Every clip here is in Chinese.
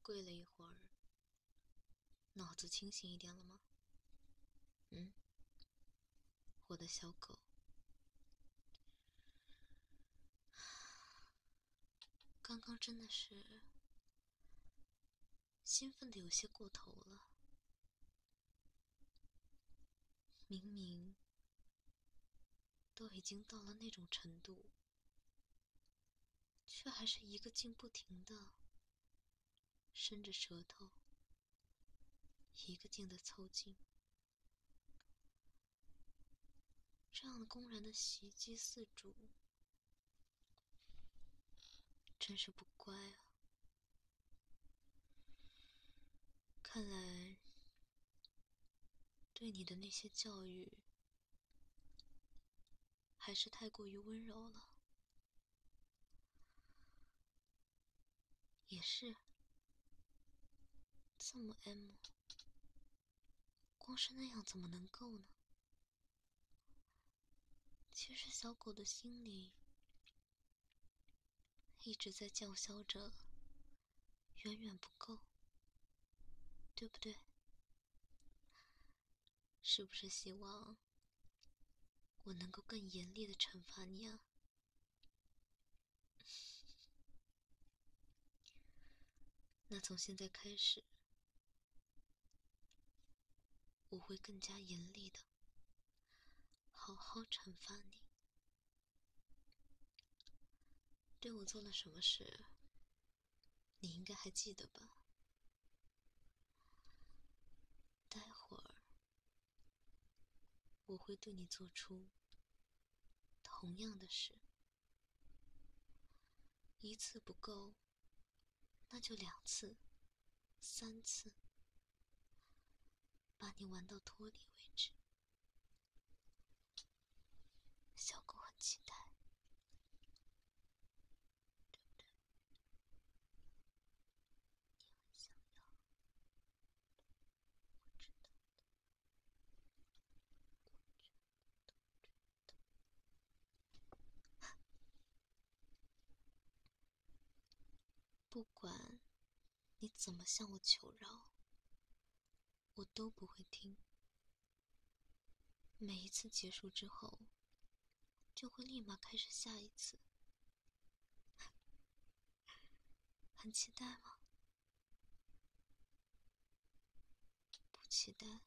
跪了一会儿，脑子清醒一点了吗？我的小狗，刚刚真的是兴奋的有些过头了。明明都已经到了那种程度，却还是一个劲不停的伸着舌头，一个劲的凑近，这样公然的袭击饲主，真是不乖啊！看来对你的那些教育还是太过于温柔了。也是，这么 M， 光是那样怎么能够呢？其实小狗的心里一直在叫嚣着，远远不够，对不对？是不是希望我能够更严厉的惩罚你啊？那从现在开始，我会更加严厉的，好好惩罚你。对我做了什么事，你应该还记得吧？待会儿我会对你做出同样的事，一次不够，那就2次、3次，把你玩到脱离为止。小狗很期待，对不对？你很想要，我知道的。不管你怎么向我求饶，我都不会听。每一次结束之后，就会立马开始下一次。很期待吗？不期待。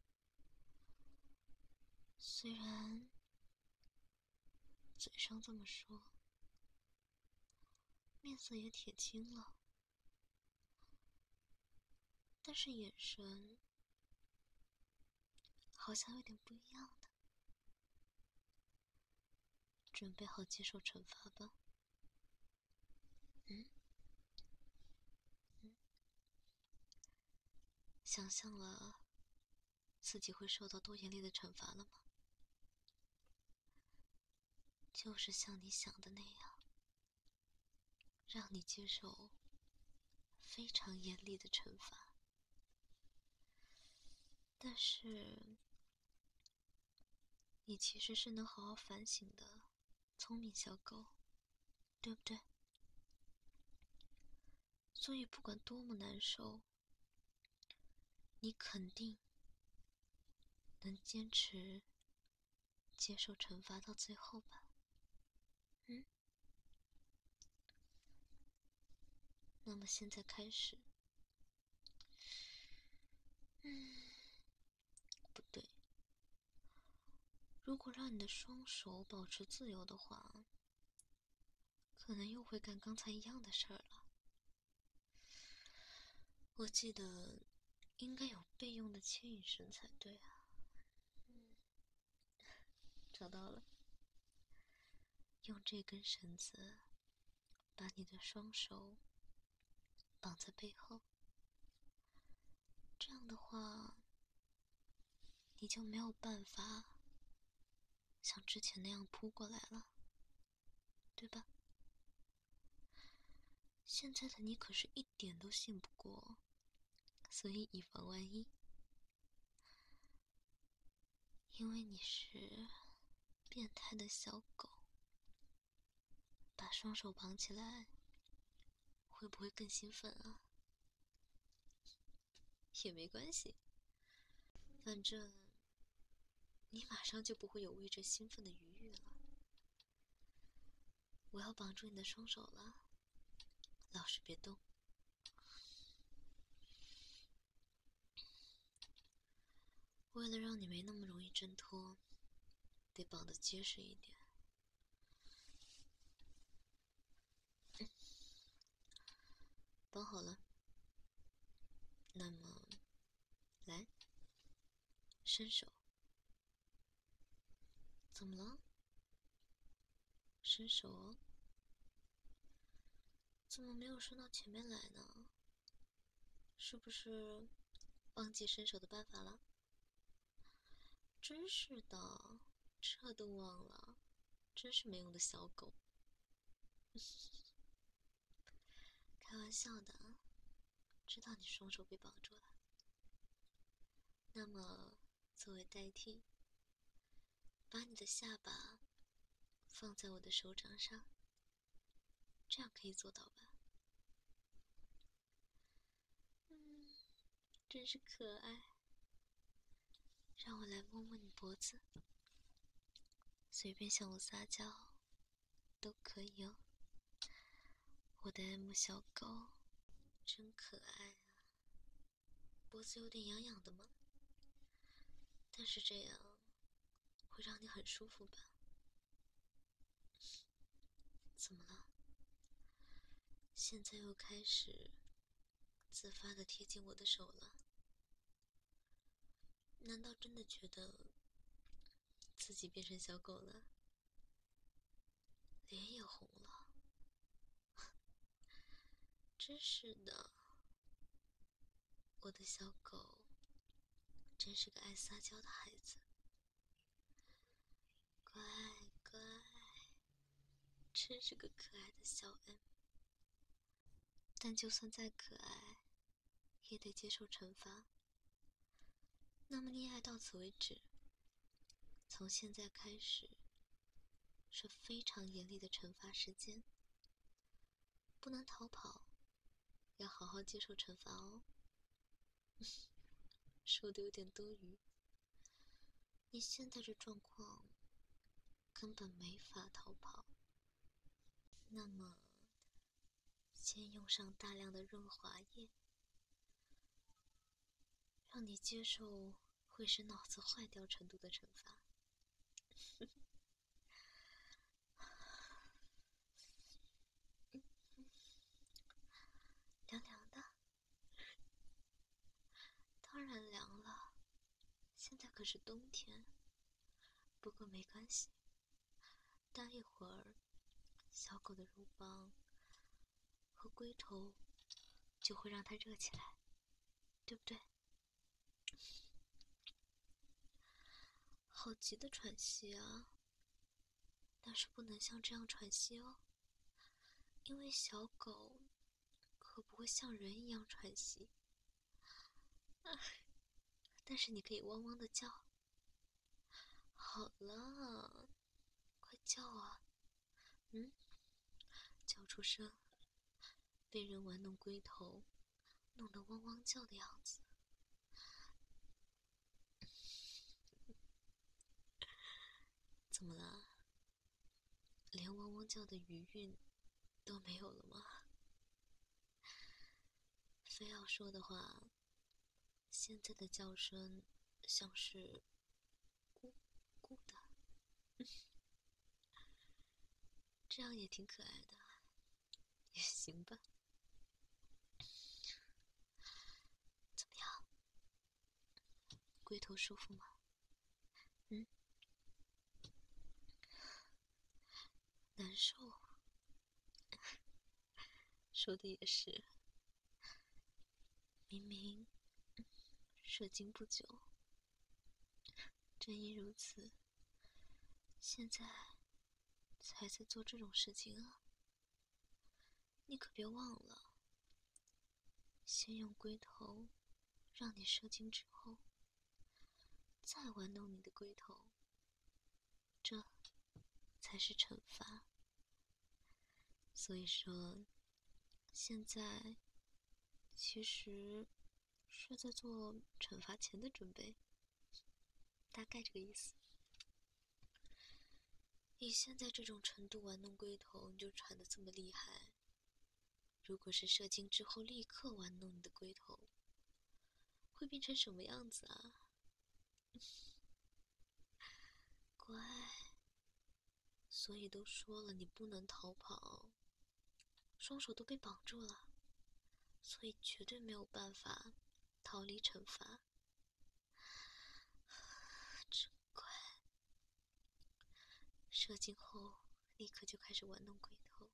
虽然嘴上这么说，面色也铁青了，但是眼神好像有点不一样的。准备好接受惩罚吧。想象了自己会受到多严厉的惩罚了吗？就是像你想的那样，让你接受非常严厉的惩罚。但是你其实是能好好反省的聪明小狗，对不对？所以不管多么难受，你肯定能坚持接受惩罚到最后吧？那么现在开始，不对，如果让你的双手保持自由的话，可能又会干刚才一样的事儿了。我记得应该有备用的牵引绳才对啊。找到了，用这根绳子把你的双手绑在背后，这样的话，你就没有办法像之前那样扑过来了，对吧？现在的你可是一点都信不过，所以以防万一，因为你是变态的小狗，把双手绑起来，会不会更兴奋啊？ 也没关系，反正你马上就不会有为这兴奋的余裕了。我要绑住你的双手了，老实别动。为了让你没那么容易挣脱，得绑得结实一点。绑好了，那么来，伸手。怎么了？伸手哦。怎么没有伸到前面来呢？是不是忘记伸手的办法了？真是的，这都忘了，真是没用的小狗。开玩笑的，知道你双手被绑住了。那么，作为代替，把你的下巴放在我的手掌上，这样可以做到吧？真是可爱。让我来摸摸你脖子，随便向我撒娇都可以哦。我的 M 小狗，真可爱啊！脖子有点痒痒的吗？但是这样会让你很舒服吧？怎么了？现在又开始自发地贴近我的手了？难道真的觉得自己变成小狗了？脸也红了？真是的，我的小狗真是个爱撒娇的孩子。乖乖，真是个可爱的小 M。但就算再可爱，也得接受惩罚。那么溺爱到此为止，从现在开始是非常严厉的惩罚时间，不能逃跑，要好好接受惩罚哦。说的有点多余，你现在这状况根本没法逃跑。那么，先用上大量的润滑液，让你接受会使脑子坏掉程度的惩罚。凉凉的，当然凉了，现在可是冬天。不过没关系，待一会儿，小狗的乳房和龟头就会让它热起来，对不对？好急的喘息啊！但是不能像这样喘息哦，因为小狗可不会像人一样喘息。但是你可以汪汪的叫。好了，快叫啊！叫出声，被人玩弄龟头，弄得汪汪叫的样子。怎么了？连汪汪叫的余韵都没有了吗？非要说的话，现在的叫声像是咕咕的，这样也挺可爱的，也行吧。怎么样？龟头舒服吗？难受。说的也是，明明射精不久，正因如此，现在才在做这种事情啊！你可别忘了，先用龟头让你射精之后，再玩弄你的龟头，这才是惩罚。所以说，现在其实是在做惩罚前的准备，大概这个意思。以现在这种程度玩弄龟头，你就喘得这么厉害。如果是射精之后立刻玩弄你的龟头，会变成什么样子啊？乖，所以都说了你不能逃跑，双手都被绑住了，所以绝对没有办法逃离惩罚。真乖，射精后立刻就开始玩弄龟头。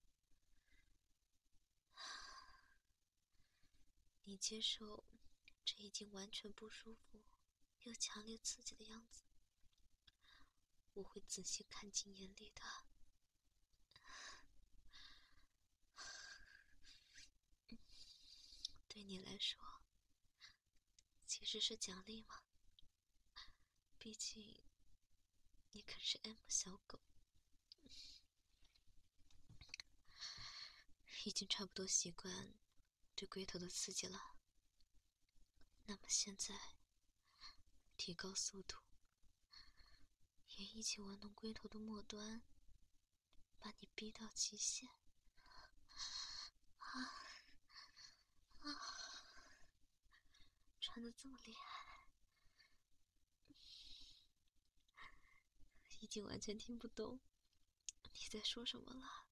你接受这已经完全不舒服又强烈刺激的样子，我会仔细看进眼里的。对你来说，其实是奖励嘛。毕竟，你可是 M 小狗，已经差不多习惯对龟头的刺激了。那么现在，提高速度，也一起玩弄龟头的末端，把你逼到极限。喘得这么厉害，已经完全听不懂你在说什么了。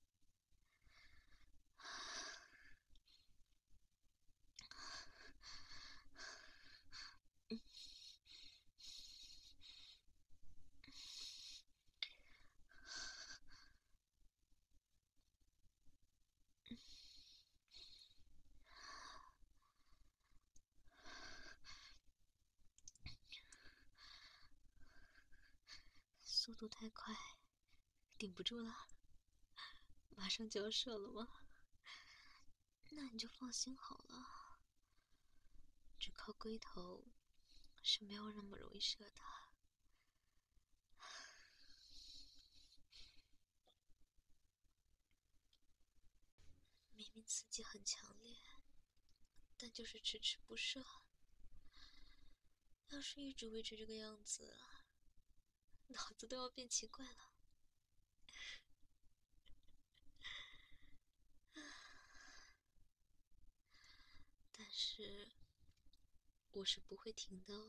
速度太快，顶不住了，马上就要射了吗？那你就放心好了，只靠龟头是没有那么容易射的。明明刺激很强烈，但就是迟迟不射。要是一直维持这个样子，脑子都要变奇怪了。但是我是不会停的哦。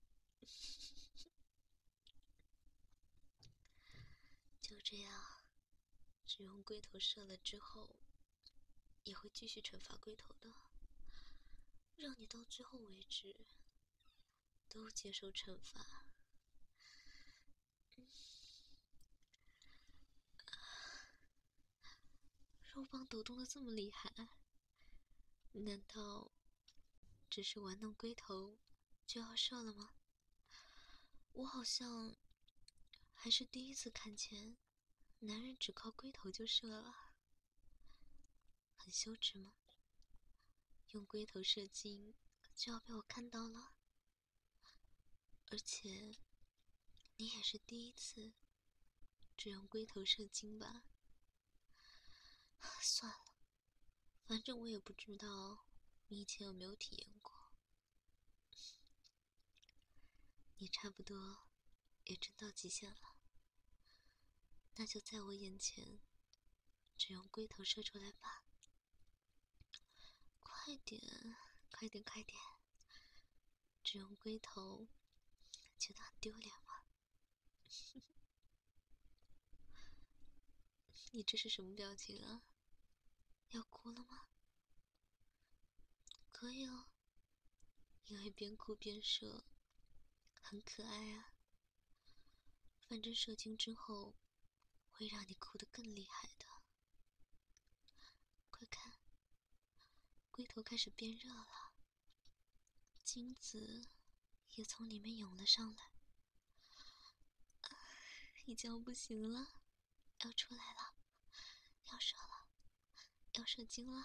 就这样，只用龟头射了之后，也会继续惩罚龟头的，让你到最后为止都接受惩罚。肉棒抖动的这么厉害，难道只是玩弄龟头就要射了吗？我好像还是第一次看见男人只靠龟头就射了，很羞耻吗？用龟头射精就要被我看到了，而且你也是第一次只用龟头射精吧？算了，反正我也不知道你以前有没有体验过。你差不多也真到极限了，那就在我眼前只用龟头射出来吧。快点，快点，快点！只用龟头觉得很丢脸吗？你这是什么表情啊？要哭了吗？可以哦，因为边哭边射，很可爱啊。反正射精之后，会让你哭得更厉害的。快看，龟头开始变热了，精子也从里面涌了上来，已经要不行了，要出来了，要射了，要射精了。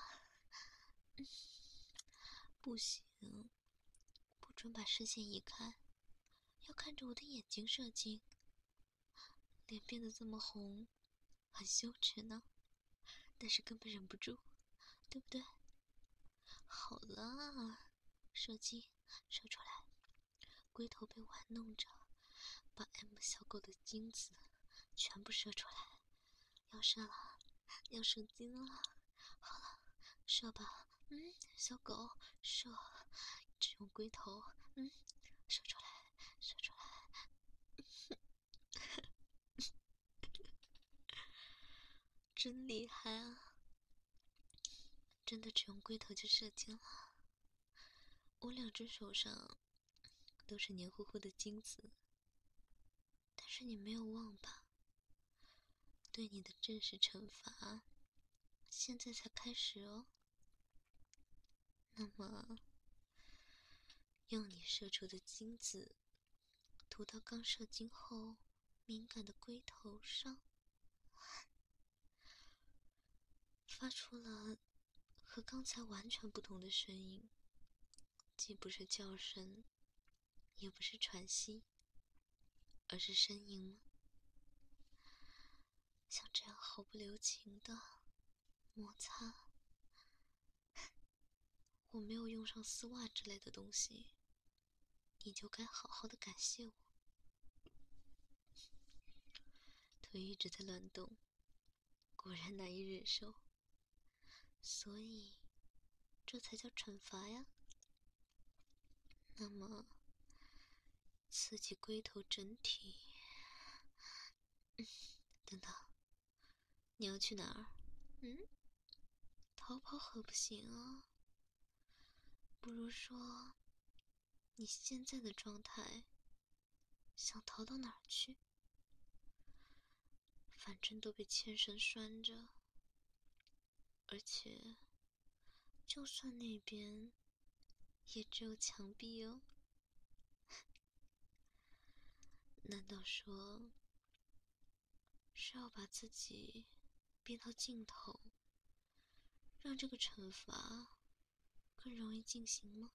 不行，不准把视线移开，要看着我的眼睛射精。脸变得这么红，很羞耻呢，但是根本忍不住，对不对？好了， 射精，射出来。龟头被玩弄着，把 M 小狗的精子全部射出来。要射了，要射精了。好了，射吧。小狗，射，只用龟头。射出来，射出来。真厉害啊！真的只用龟头就射精了。我2只手上都是黏糊糊的精子，但是你没有忘吧？对你的正式惩罚，现在才开始哦。那么，用你射出的精子涂到刚射精后敏感的龟头上，发出了和刚才完全不同的声音，既不是叫声，也不是喘息，而是呻吟吗？像这样毫不留情的摩擦，我没有用上丝袜之类的东西，你就该好好的感谢我。腿一直在乱动，果然难以忍受，所以这才叫惩罚呀。那么，刺激龟头整体。等等，你要去哪儿？逃跑可不行啊。不如说，你现在的状态，想逃到哪儿去？反正都被牵绳拴着，而且，就算那边，也只有墙壁哦。难道说，是要把自己逼到尽头，让这个惩罚更容易进行吗？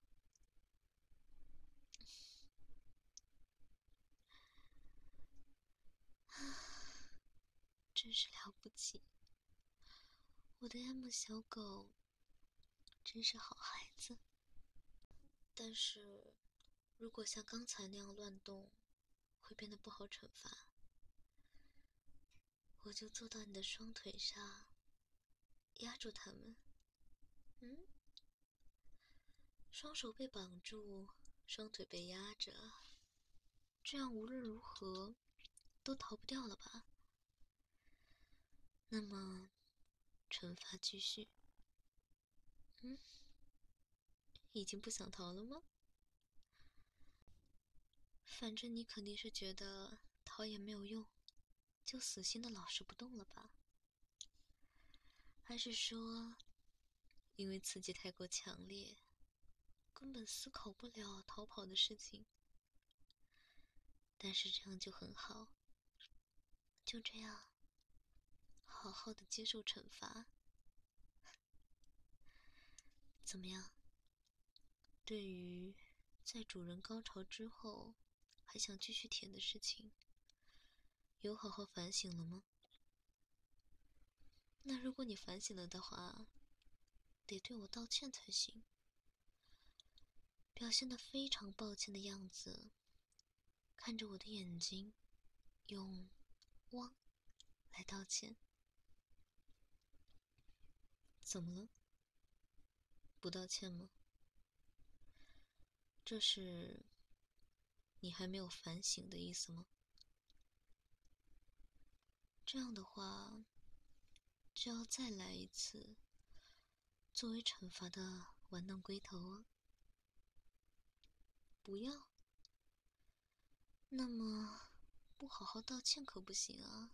真是了不起，我的 M 小狗真是好孩子。但是，如果像刚才那样乱动，会变得不好惩罚。我就坐到你的双腿上，压住它们。双手被绑住，双腿被压着，这样无论如何都逃不掉了吧？那么，惩罚继续。已经不想逃了吗？反正你肯定是觉得逃也没有用，就死心的老实不动了吧？还是说，因为刺激太过强烈，根本思考不了逃跑的事情？但是这样就很好，就这样，好好的接受惩罚。怎么样？对于在主人高潮之后还想继续舔的事情，有好好反省了吗？那如果你反省了的话，得对我道歉才行。表现得非常抱歉的样子，看着我的眼睛，用“汪”来道歉。怎么了？不道歉吗？这是你还没有反省的意思吗？这样的话，就要再来一次，作为惩罚的玩弄龟头啊！不要？那么，不好好道歉可不行啊！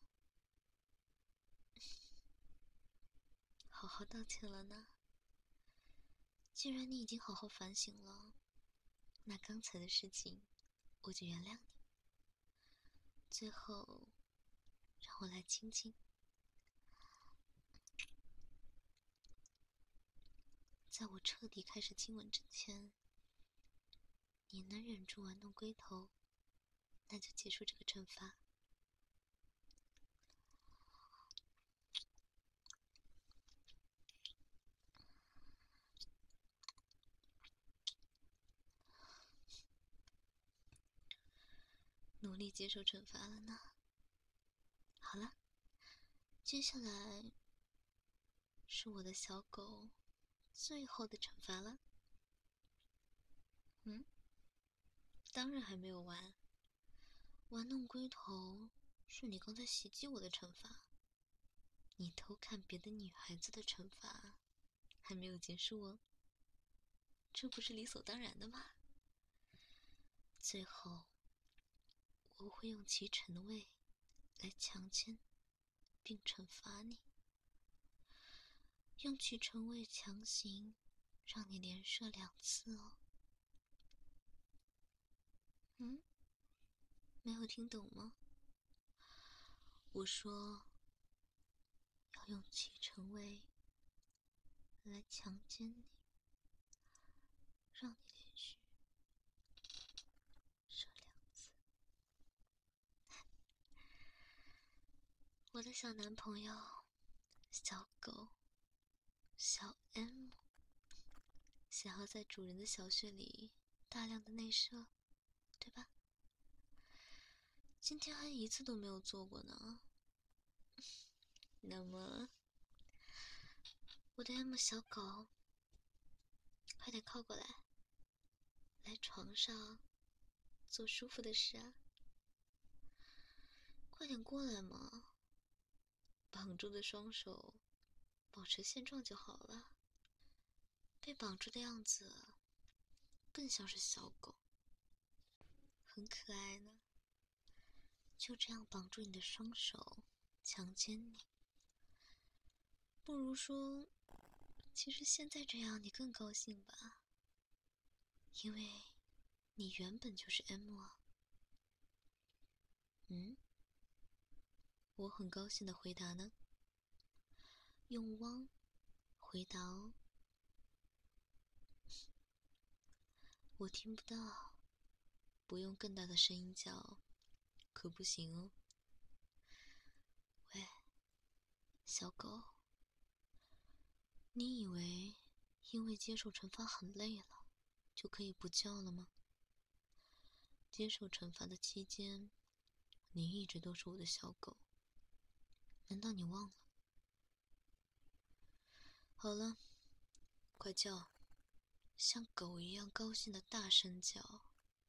好好道歉了呢。既然你已经好好反省了，那刚才的事情我就原谅你。最后，让我来亲亲。在我彻底开始亲吻之前，你能忍住玩弄龟头，那就结束这个惩罚。 以接受惩罚了呢。好了，接下来是我的小狗最后的惩罚了。当然还没有完。玩弄龟头是你刚才袭击我的惩罚，你偷看别的女孩子的惩罚还没有结束哦。这不是理所当然的吗？最后，我会用其臣位来强奸并惩罚你，用其臣位强行让你连射2次哦。没有听懂吗？我说要用其臣位来强奸你，让你连续射2次。我的小男朋友，小狗，小 M， 想要在主人的小穴里大量的内射，对吧？今天还1次都没有做过呢。那么，我的 M 小狗，快点靠过来，来床上做舒服的事啊！快点过来嘛！绑住的双手保持现状就好了。被绑住的样子更像是小狗，很可爱呢。就这样绑住你的双手，强奸你。不如说，其实现在这样你更高兴吧，因为你原本就是 M 啊。我很高兴的回答呢，用汪回答哦。我听不到，不用更大的声音叫，可不行哦。喂，小狗，你以为因为接受惩罚很累了，就可以不叫了吗？接受惩罚的期间，你一直都是我的小狗，难道你忘了？好了，快叫，像狗一样高兴的大声叫。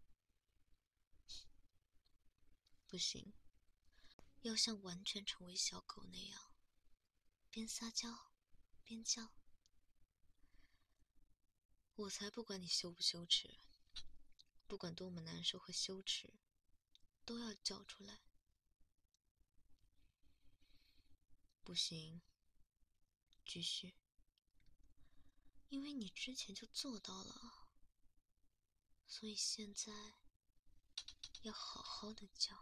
不行，要像完全成为小狗那样，边撒娇边叫。我才不管你羞不羞耻，不管多么难受和羞耻，都要叫出来。不行，继续，因为你之前就做到了，所以现在要好好的叫，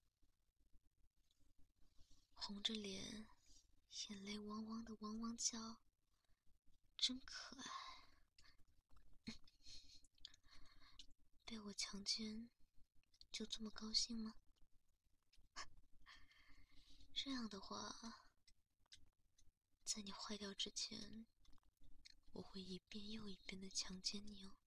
红着脸，眼泪汪汪的汪汪叫，真可爱。被我强奸，就这么高兴吗？这样的话，在你坏掉之前，我会一遍又一遍的强奸你哦。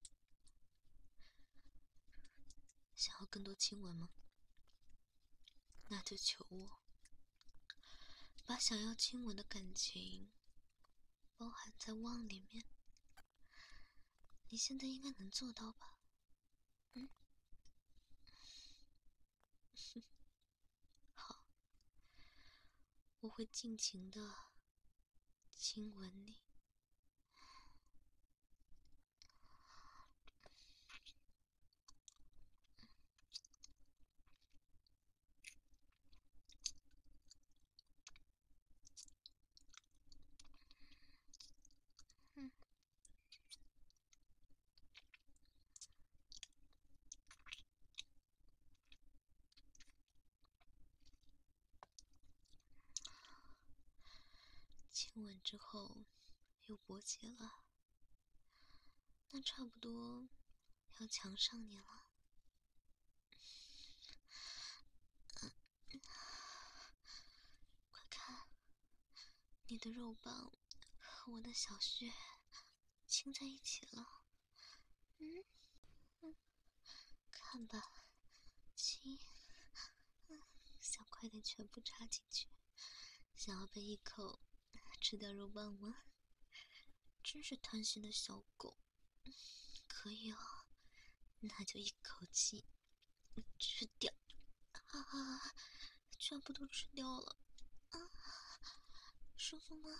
想要更多亲吻吗？那就求我，把想要亲吻的感情包含在汪里面。你现在应该能做到吧？好，我会尽情的亲吻你。亲吻之后又勃起了，那差不多要强上你了。快看，你的肉棒和我的小穴亲在一起了。看吧，亲， 点全部插进去，想要被一口吃掉肉棒吗？真是贪心的小狗。可以哦，那就一口气吃掉。啊，全部都吃掉了。啊，舒服吗？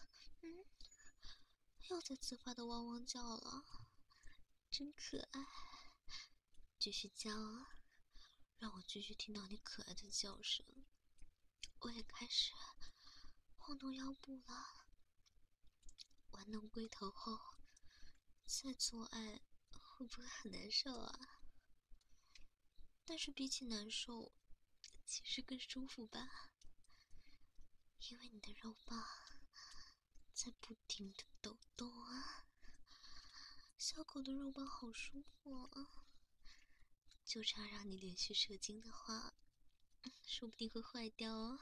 又在自发的汪汪叫了，真可爱。继续叫啊，让我继续听到你可爱的叫声。我也开始晃动腰部了。玩弄龟头后再做爱会不会很难受啊？但是比起难受，其实更舒服吧，因为你的肉棒在不停的抖动啊。小狗的肉棒好舒服啊，就这样让你连续射精的话，说不定会坏掉哦。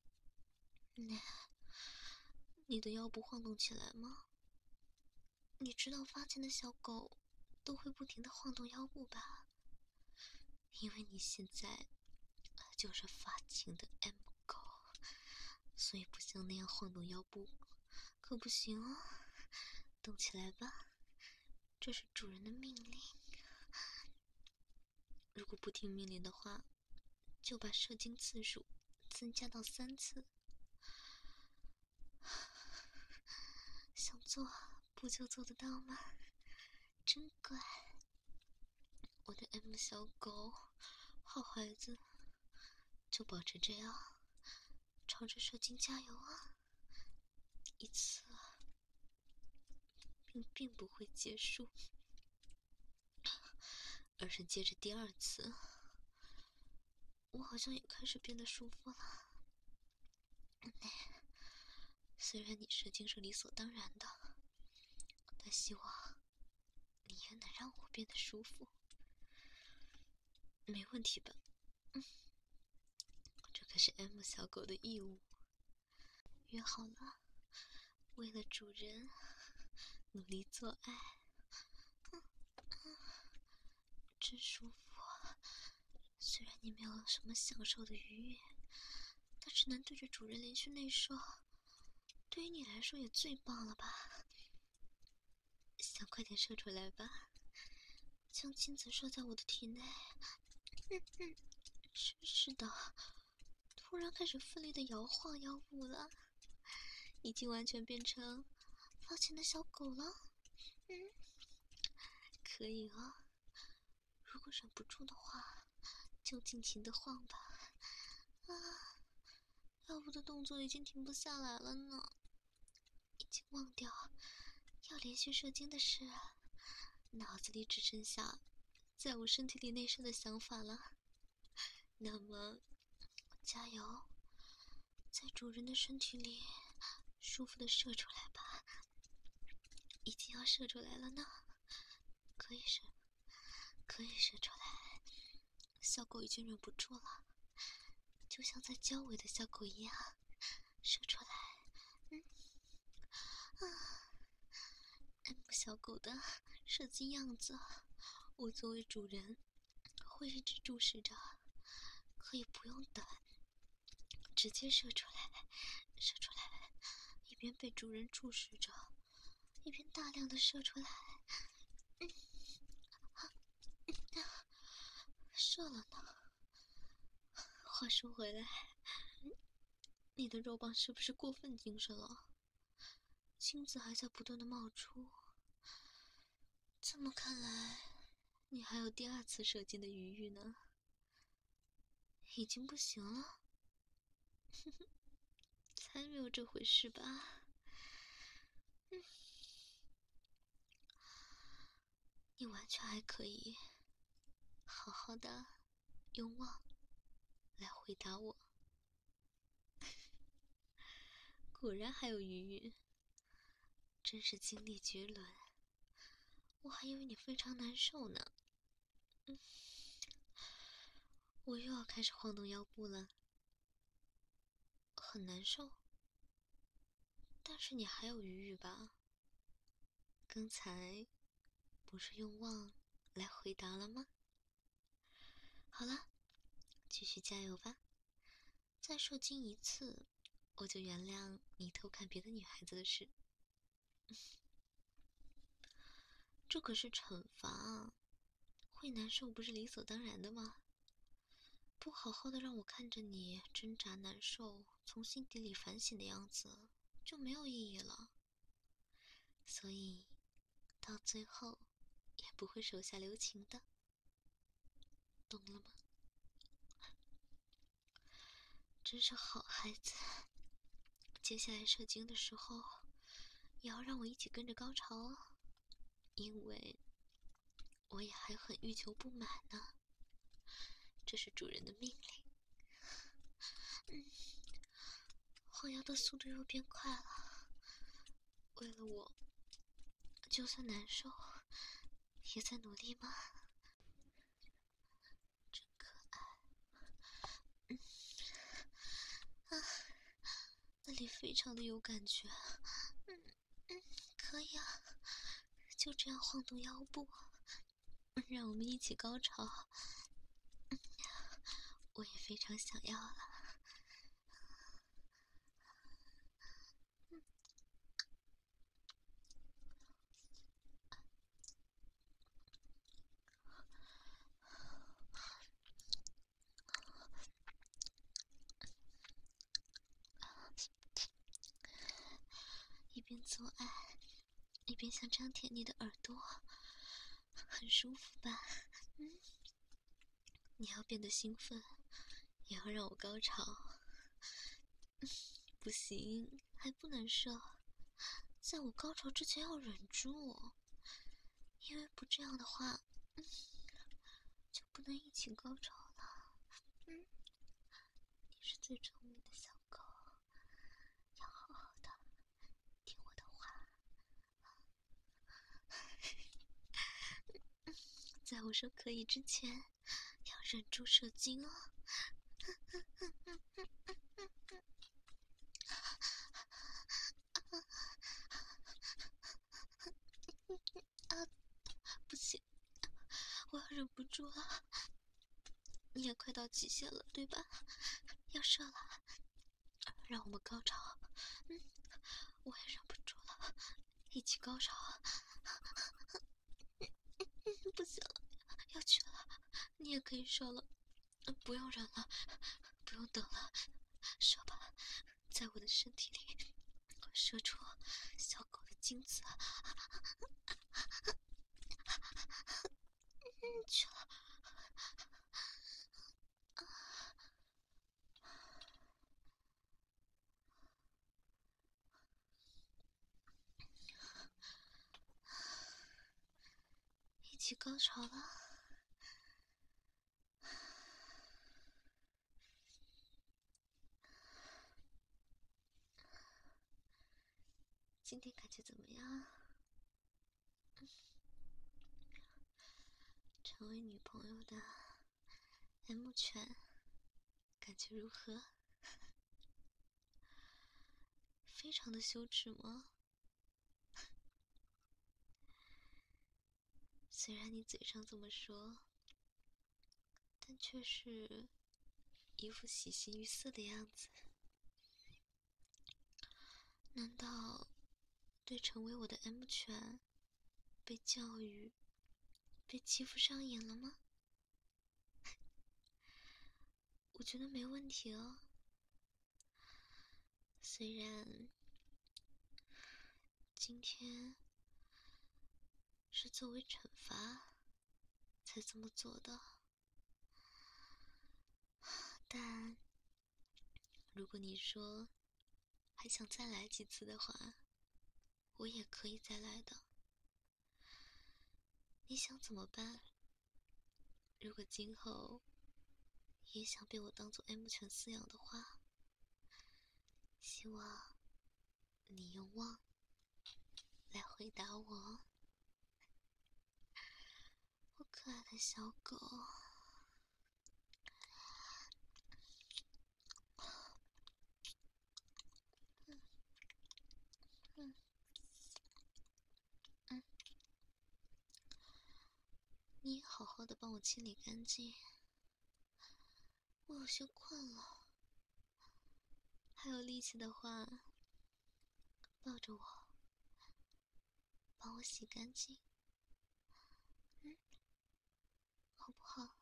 你的腰部晃动起来吗？你知道发情的小狗都会不停的晃动腰部吧？因为你现在就是发情的 M 狗，所以不像那样晃动腰部可不行哦。动起来吧，这是主人的命令。如果不听命令的话，就把射精次数增加到3次。想做不就做得到吗？真乖，我的 M 小狗，好孩子，就保持这样，朝着射精加油啊！一次并不会结束，而是接着第2次。我好像也开始变得舒服了。虽然你射精是理所当然的，但希望你也能让我变得舒服。没问题吧？这可是 M 小狗的义务。约好了，为了主人努力做爱。真舒服啊！虽然你没有什么享受的愉悦，但是能对着主人连续内射，对于你来说也最棒了吧？想快点射出来吧，将精子射在我的体内。真是的，突然开始奋力的摇晃腰部了，已经完全变成发情的小狗了。可以哦，如果忍不住的话，就尽情的晃吧。腰部的动作已经停不下来了呢，已经忘掉要连续射精的事，脑子里只剩下在我身体里内射的想法了。那么，加油，在主人的身体里舒服的射出来吧。已经要射出来了呢，可以射出来。小狗已经忍不住了，就像在交尾的小狗一样，射出来。M 小狗的射精样子，我作为主人会一直注视着，可以不用等，直接射出来，一边被主人注视着，一边大量的射出来。射了呢。话说回来，你的肉棒是不是过分精神了？精子还在不断的冒出，这么看来，你还有第2次射精的余裕呢。已经不行了？才没有这回事吧。你完全还可以好好的用望来回答我。果然还有余裕，真是精力绝伦。我还以为你非常难受呢。我又要开始晃动腰部了。很难受，但是你还有余裕吧？刚才不是用望来回答了吗？好了，继续加油吧。 再受惊一次，我就原谅你偷看别的女孩子的事。这可是惩罚啊，会难受不是理所当然的吗？不好好的让我看着你挣扎难受，从心底里反省的样子，就没有意义了。所以，到最后，也不会手下留情的，懂了吗？真是好孩子。接下来射精的时候，也要让我一起跟着高潮哦，因为我也还很欲求不满呢。这是主人的命令。后摇的速度又变快了，为了我，就算难受，也在努力吗？真可爱。那里非常的有感觉。可以啊，就这样晃动腰部，让我们一起高潮。我也非常想要了。一边做爱，一边想张舔你的耳朵，很舒服吧？你要变得兴奋，也要让我高潮。不行，还不能射，在我高潮之前要忍住，因为不这样的话，就不能一起高潮了。你是最聪明的小狗，要好好的听我的话。在我说可以之前，要忍住射精哦。不行，我要忍不住了。你也快到极限了，对吧？要射了，让我们高潮。我也忍不住了，一起高潮。不行了，要去了，你也可以射了。不用忍了，不用等了，射吧，在我的身体里射出小狗的精子。去了。一起高潮了。今天感觉怎么样？成为女朋友的 M 犬，感觉如何？非常的羞耻吗？虽然你嘴上这么说，但却是一副喜形于色的样子。难道对成为我的 M 犬被教育、被欺负上瘾了吗？我觉得没问题哦。虽然今天是作为惩罚才这么做的，但如果你说还想再来几次的话，我也可以再来的。你想怎么办？如果今后也想被我当做 M 犬饲养的话，希望你用汪来回答我。我可爱的小狗。你也好好的帮我清理干净，我有些困了。 还有力气的话，抱着我，帮我洗干净，好不好？